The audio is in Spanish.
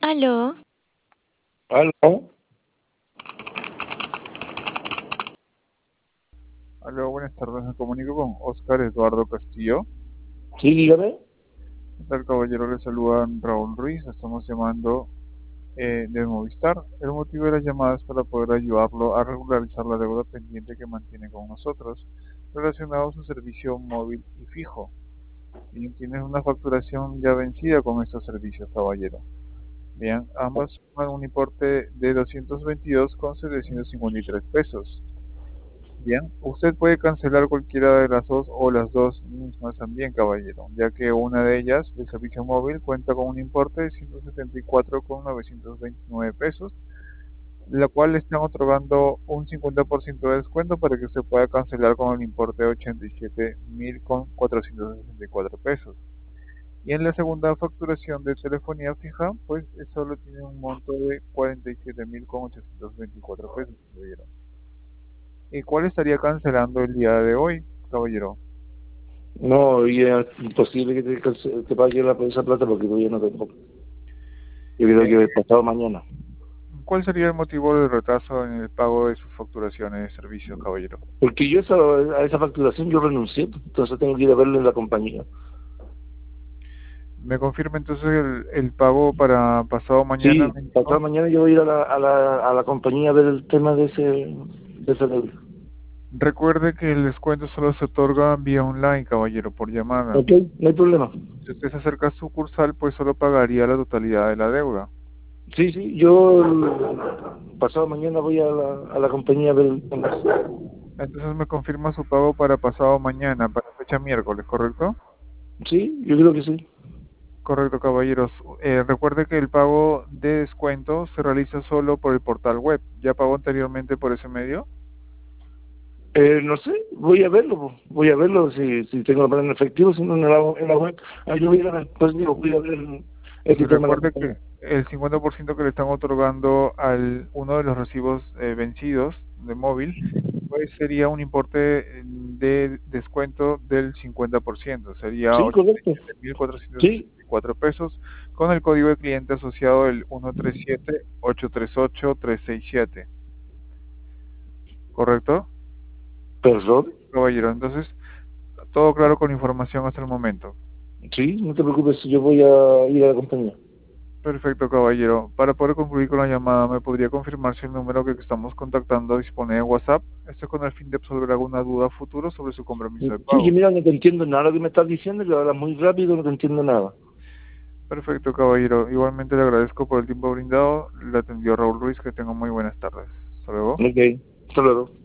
Aló, ¿Aló? Aló, buenas tardes. Me comunico con Oscar Eduardo Castillo. Sí, dígame. ¿Qué tal, caballero? Le saluda Raúl Ruiz. Estamos llamando de Movistar. El motivo de la llamada es para poder ayudarlo a regularizar la deuda pendiente que mantiene con nosotros relacionado a su servicio móvil y fijo. Y tiene una facturación ya vencida con estos servicios, caballero. Bien, ambas suman un importe de 222,753 pesos. Bien, usted puede cancelar cualquiera de las dos o las dos mismas también, caballero, ya que una de ellas, el servicio móvil, cuenta con un importe de 174,929 pesos, la cual le están otorgando un 50% de descuento para que usted pueda cancelar con el importe de 87.464 pesos. Y en la segunda facturación de telefonía fija, pues solo tiene un monto de 47.824 pesos, caballero. ¿Y cuál estaría cancelando el día de hoy, caballero? No, y es imposible que te pague esa plata porque todavía no tengo. Yo creo Bien. que pasado mañana. ¿Cuál sería el motivo del retraso en el pago de sus facturaciones de servicios, caballero? Porque yo a esa facturación yo renuncié, entonces tengo que ir a verlo en la compañía. ¿Me confirma entonces el pago para pasado mañana? Sí, pasado mañana yo voy a ir a la compañía a ver el tema de esa deuda. Recuerde que el descuento solo se otorga vía online, caballero, por llamada. Ok, no hay problema. Si usted se acerca a sucursal, pues solo pagaría la totalidad de la deuda. Sí, sí, yo pasado mañana voy a la compañía a ver el tema. Entonces me confirma su pago para pasado mañana, para fecha miércoles, ¿correcto? Sí, yo creo que sí. Correcto, caballeros. Recuerde que el pago de descuento se realiza solo por el portal web. ¿Ya pagó anteriormente por ese medio? No sé, voy a verlo si tengo la plata en efectivo, si no en la web. Yo voy a ver, pues digo, voy a ver este tema de la Recuerde compañía. que el 50% que le están otorgando al uno de los recibos vencidos de móvil, pues sería un importe de descuento del 50%. Sería Sí, correcto. 87.464 pesos con el código de cliente asociado el 137-838-367. ¿Correcto? Perdón. Caballero, entonces, todo claro con información hasta el momento. Sí, no te preocupes, yo voy a ir a la compañía. Perfecto, caballero. Para poder concluir con la llamada, ¿me podría confirmar si el número que estamos contactando dispone de WhatsApp? Esto es con el fin de absolver alguna duda futuro sobre su compromiso de Sí, que pago. mira, no te entiendo nada de lo que me estás diciendo, que hablas muy rápido, no te entiendo nada. Perfecto, caballero. Igualmente le agradezco por el tiempo brindado. Le atendió Raúl Ruiz. Que tenga muy buenas tardes. Hasta luego. Ok, hasta luego.